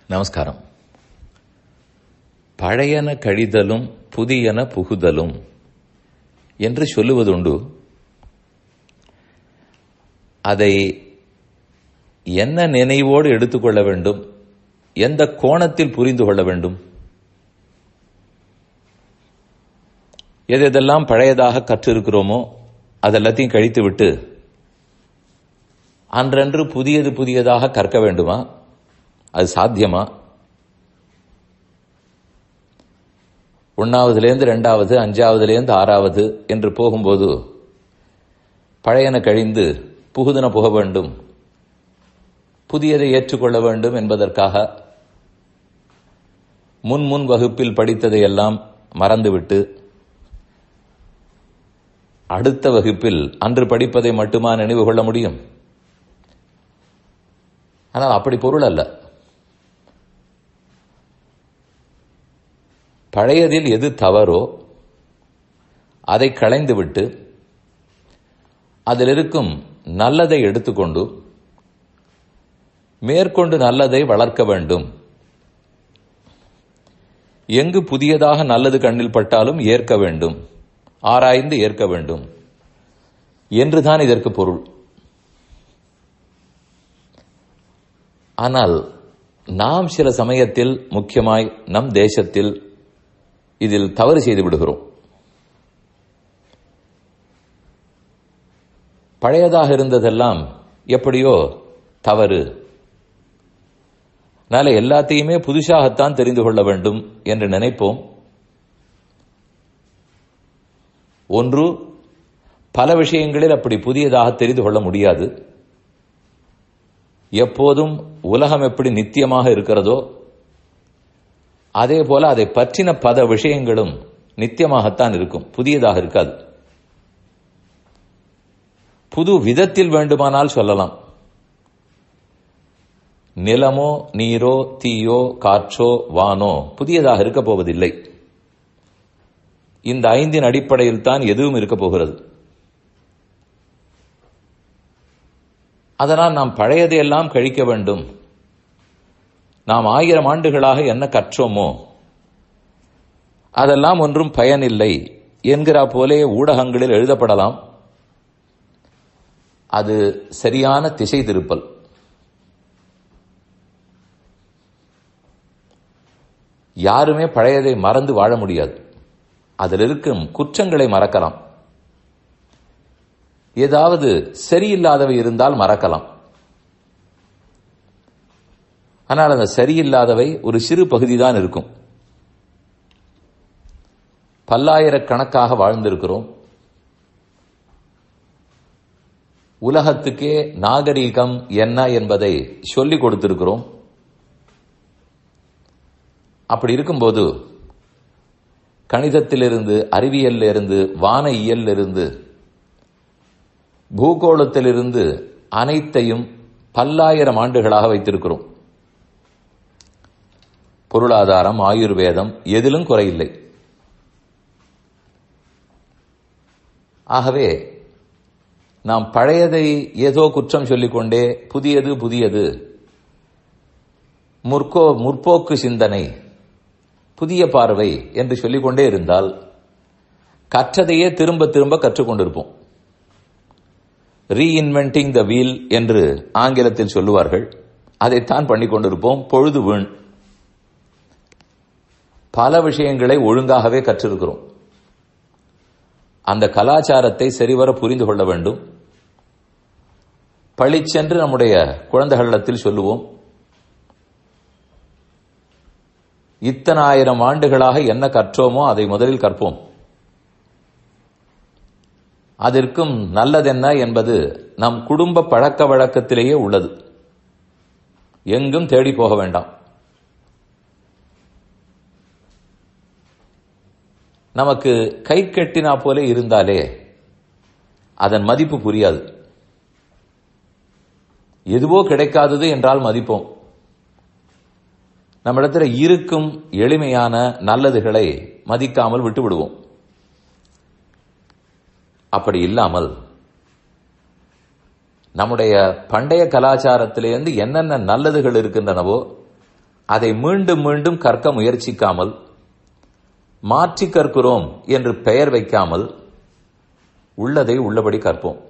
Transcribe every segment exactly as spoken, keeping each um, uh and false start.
நமஸ்காரம். பழையன கழிதலும் புதியன புகுதலும் என்று சொல்லுவதுண்டு. அதை என்ன நினைவோடு எடுத்துக்கொள்ள வேண்டும், எந்த கோணத்தில் புரிந்து கொள்ள வேண்டும்? எதெல்லாம் பழையதாக கற்றிருக்கிறோமோ அதெல்லாத்தையும் கழித்துவிட்டு அன்றன்று புதியது புதியதாக கற்க வேண்டுமா? அது சாத்தியமா? ஒன்னாவதுலேருந்து ரெண்டாவது, அஞ்சாவதுலேருந்து ஆறாவது என்று போகும்போது பழையன கழிந்து புகுதன புக வேண்டும், புதியதை ஏற்றுக்கொள்ள வேண்டும் என்பதற்காக முன் முன் வகுப்பில் படித்ததையெல்லாம் மறந்துவிட்டு அடுத்த வகுப்பில் அன்று படிப்பதை மட்டுமா நினைவு கொள்ள முடியும்? ஆனால் அப்படி பொருள் அல்ல. பழையதில் எது தவறோ அதை களைந்துவிட்டு அதில் இருக்கும் நல்லதை எடுத்துக்கொண்டு மேற்கொண்டு நல்லதை வளர்க்க வேண்டும். எங்கு புதியதாக நல்லது கண்ணில் பட்டாலும் ஏற்க வேண்டும், ஆராய்ந்து ஏற்க வேண்டும் என்றுதான் இதற்கு பொருள். ஆனால் நாம் சில சமயத்தில், முக்கியமாய் நம் தேசத்தில், இதில் தவறு செய்து விடுகிறோம். பழையதாக இருந்ததெல்லாம் எப்படியோ தவறு, அதனால எல்லாத்தையுமே புதுசாகத்தான் தெரிந்து கொள்ள வேண்டும் என்று நினைப்போம். ஒன்று, பல விஷயங்களில் அப்படி புதியதாக தெரிந்து கொள்ள முடியாது. எப்போதும் உலகம் எப்படி நித்தியமாக இருக்கிறதோ அதே போல அதை பற்றின பல விஷயங்களும் நித்தியமாகத்தான் இருக்கும், புதியதாக இருக்காது. புது விதத்தில் வேண்டுமானால் சொல்லலாம். நிலமோ நீரோ தீயோ காற்றோ வானோ புதியதாக இருக்க போவதில்லை. இந்த ஐந்தின் அடிப்படையில் தான் எதுவும் இருக்க போகிறது. அதனால் நாம் பழையதையெல்லாம் கழிக்க வேண்டும். நாம் ஆயிரம் ஆண்டுகளாக என்ன கற்றோமோ அதெல்லாம் ஒன்றும் பயனில்லை என்கிறா போலே ஊடகங்களில் எழுதப்படலாம். அது சரியான திசை திருப்பல். யாருமே பழையதை மறந்து வாழ முடியாது. அதில் இருக்கும் குற்றங்களை மறக்கலாம். ஏதாவது சரியில்லாதவை இருந்தால் மறக்கலாம். ஆனால் அந்த சரியில்லாதவை ஒரு சிறு பகுதிதான் இருக்கும். பல்லாயிரக்கணக்காக வாழ்ந்திருக்கிறோம். உலகத்துக்கே நாகரீகம் என்ன என்பதை சொல்லிக் கொடுத்திருக்கிறோம். அப்படி இருக்கும்போது கணிதத்திலிருந்து, அறிவியலிருந்து, வானியலிருந்து, பூகோளத்திலிருந்து அனைத்தையும் பல்லாயிரம் ஆண்டுகளாக வைத்திருக்கிறோம். பொருளாதாரம், ஆயுர்வேதம் எதிலும் குறையில்லை. ஆகவே நாம் பழையதை ஏதோ குற்றம் சொல்லிக்கொண்டே புதியது புதியது, முற்போ முற்போக்கு சிந்தனை, புதிய பார்வை என்று சொல்லிக்கொண்டே இருந்தால் கற்றதையே திரும்ப திரும்ப கற்றுக்கொண்டிருப்போம். ரீஇன்வென்டிங் த வீல் என்று ஆங்கிலத்தில் சொல்லுவார்கள். அதைத்தான் பண்ணிக்கொண்டிருப்போம். பொழுது வீண். பல விஷயங்களை ஒழுங்காகவே கற்றிருக்கிறோம். அந்த கலாச்சாரத்தை சரிவர புரிந்து கொள்ள வேண்டும். பழிச்சென்று நம்முடைய குழந்தைகளிடத்தில் சொல்லுவோம், இத்தனை ஆயிரம் ஆண்டுகளாக என்ன கற்றோமோ அதை முதலில் கற்போம். அதற்கும் நல்லதென்ன என்பது நம் குடும்ப பழக்க வழக்கத்திலேயே உள்ளது. எங்கும் தேடி போக வேண்டாம். நமக்கு கை கட்டினா போலே இருந்தாலே அதன் மதிப்பு புரியாது. எதுவோ கிடைக்காதது என்றால் மதிப்போம். நம்மிடத்தில் இருக்கும் எளிமையான நல்லதுகளை மதிக்காமல் விட்டு விடுவோம். அப்படி இல்லாமல் நம்முடைய பண்டைய கலாச்சாரத்திலிருந்து என்னென்ன நல்லதுகள் இருக்கின்றனவோ அதை மீண்டும் மீண்டும் கற்க முயற்சிக்காமல், மாற்றி கற்கிறோம் என்று பெயர் வைக்காமல் உள்ளதை உள்ளபடி கற்போம்.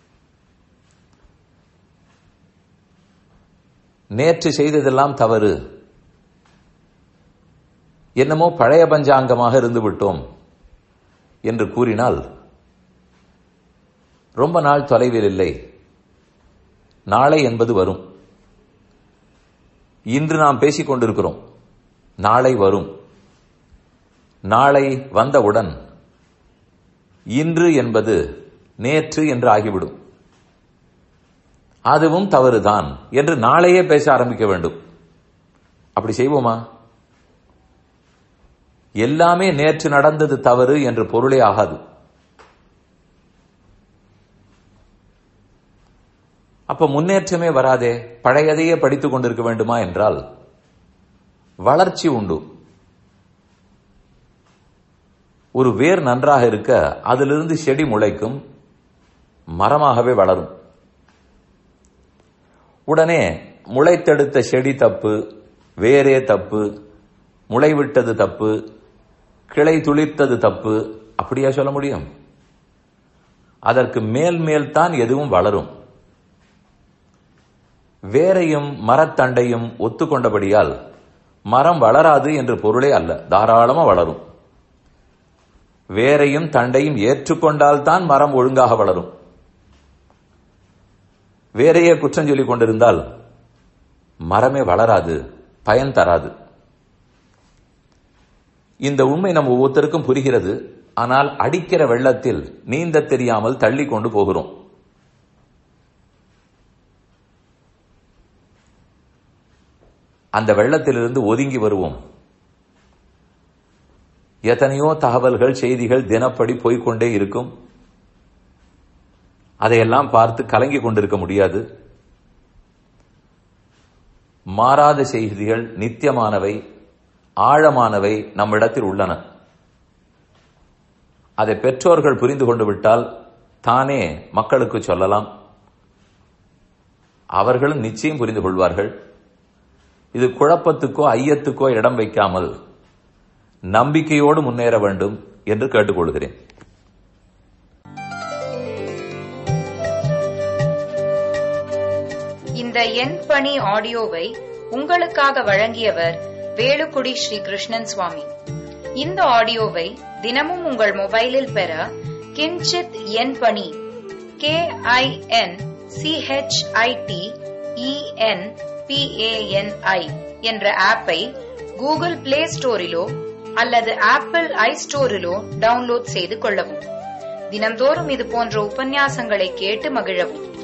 நேற்று செய்ததெல்லாம் தவறு, என்னமோ பழைய பஞ்சாங்கமாக இருந்து விட்டோம் என்று கூறினால் ரொம்ப நாள் தொலைவில் இல்லை, நாளை என்பது வரும். இன்று நாம் பேசிக் கொண்டிருக்கிறோம், நாளை வரும். நாளை வந்தவுடன் இன்று என்பது நேற்று என்று ஆகிவிடும். அதுவும் தவறுதான் என்று நாளையே பேச ஆரம்பிக்க வேண்டும். அப்படி செய்வோமா? எல்லாமே நேற்று நடந்தது தவறு என்று பொருளே ஆகாது. அப்ப முன்னேற்றமே வராதே. பழையதையே படித்துக் கொண்டிருக்க வேண்டுமா என்றால் வளர்ச்சி உண்டு. ஒரு வேர் நன்றாக இருக்க அதிலிருந்து செடி முளைக்கும், மரமாகவே வளரும். உடனே முளைத்தெடுத்த செடி தப்பு, வேரே தப்பு, முளைவிட்டது தப்பு, கிளை துளிர்த்தது தப்பு, அப்படியா சொல்ல முடியும்? அதற்கு மேல் மேல் தான் எதுவும் வளரும். வேரையும் மரத்தண்டையும் ஒத்துக்கொண்டபடியால் மரம் வளராது என்று பொருளே அல்ல, தாராளமா வளரும். வேரையும் தண்டையும் ஏற்றுக்கொண்டால் தான் மரம் ஒழுங்காக வளரும். வேரையே குற்றம் சொல்லிக் கொண்டிருந்தால் மரமே வளராது, பயன் தராது. இந்த உண்மை நம் ஒவ்வொருத்தருக்கும் புரிகிறது. ஆனால் அடிக்கிற வெள்ளத்தில் நீந்த தெரியாமல் தள்ளி கொண்டு போகிறோம். அந்த வெள்ளத்திலிருந்து ஒதுங்கி வருவோம். எத்தனையோ தகவல்கள், செய்திகள் தினப்படி போய்கொண்டே இருக்கும். அதையெல்லாம் பார்த்து கலங்கி கொண்டிருக்க முடியாது. மாறாத செய்திகள், நித்தியமானவை, ஆழமானவை நம்மிடத்தில் உள்ளன. அதை பெற்றோர்கள் புரிந்து கொண்டு விட்டால் தானே மக்களுக்கு சொல்லலாம். அவர்களும் நிச்சயம் புரிந்து கொள்வார்கள். இது குழப்பத்துக்கோ ஐயத்துக்கோ இடம் வைக்காமல் நம்பிக்கையோடு முன்னேற வேண்டும் என்று கேட்டுக்கொள்கிறேன். இந்த என் பணி ஆடியோவை உங்களுக்காக வழங்கியவர் வேலுக்குடி ஸ்ரீ கிருஷ்ணன் சுவாமி. இந்த ஆடியோவை தினமும் உங்கள் மொபைலில் பெற கிஞ்சித் என் பணி கே ஐ என் சிஹெச்ஐடி இஎன் பிஏஎன்ஐ என்ற ஆப்பை கூகுள் பிளே ஸ்டோரிலோ அல்லது ஆப்பிள் ஐ ஸ்டோரிலோ டவுன்லோட் செய்து கொள்ளவும். தினம்தோறும் இது போன்ற உபன்யாசங்களை கேட்டு மகிழவும்.